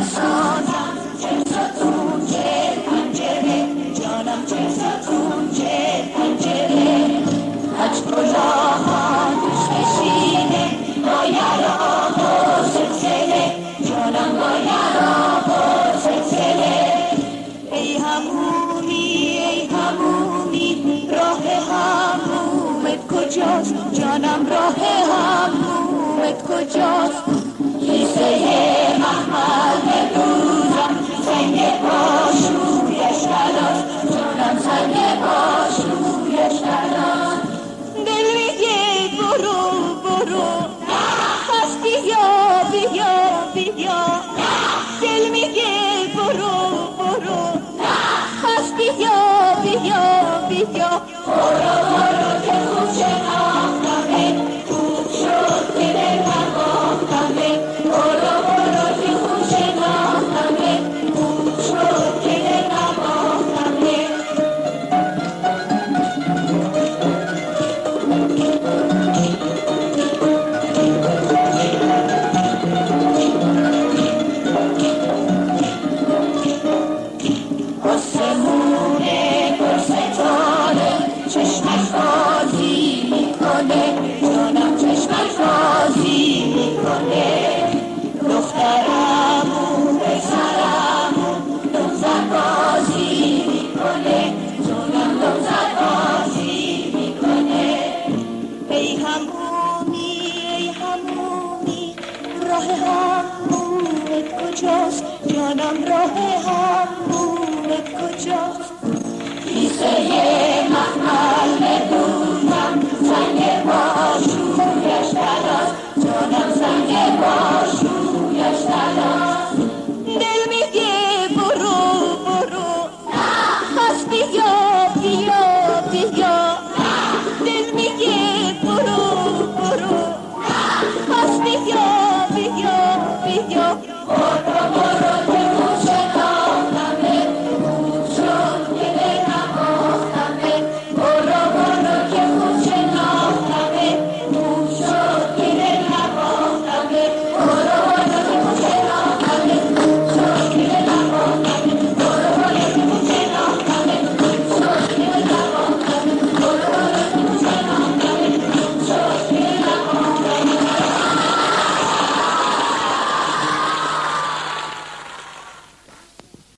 بسازم چه ستون چه پنجره جانم چه ستون چه پنجره از کلاهان دوست نشینه با یرا و سلسله جانم با یرا و سلسله ای همومی راه همومت کجاست جانم راه همومت کجاست کیسه محمل بدوزم سنگ باشویش تلاست جانم سنگ باشویش تلاست دل میگه برو پس بیا دل میگه برو پس بیا برو که خوب شناختمه خوب شد که دل من باختمه برو که خوب شناختمه خوب شد که دل من باختمه چشمش بازی میکنه جانم چشمش بازی میکنه دخترمون پسرمون دمزد بازی میکنه جانم دمزد بازی میکنه ای همومی راه همومت کجاست جانم راه همومت کجاست کیسه محمل بدونم سنگ باشویش تلاست جانم سنگ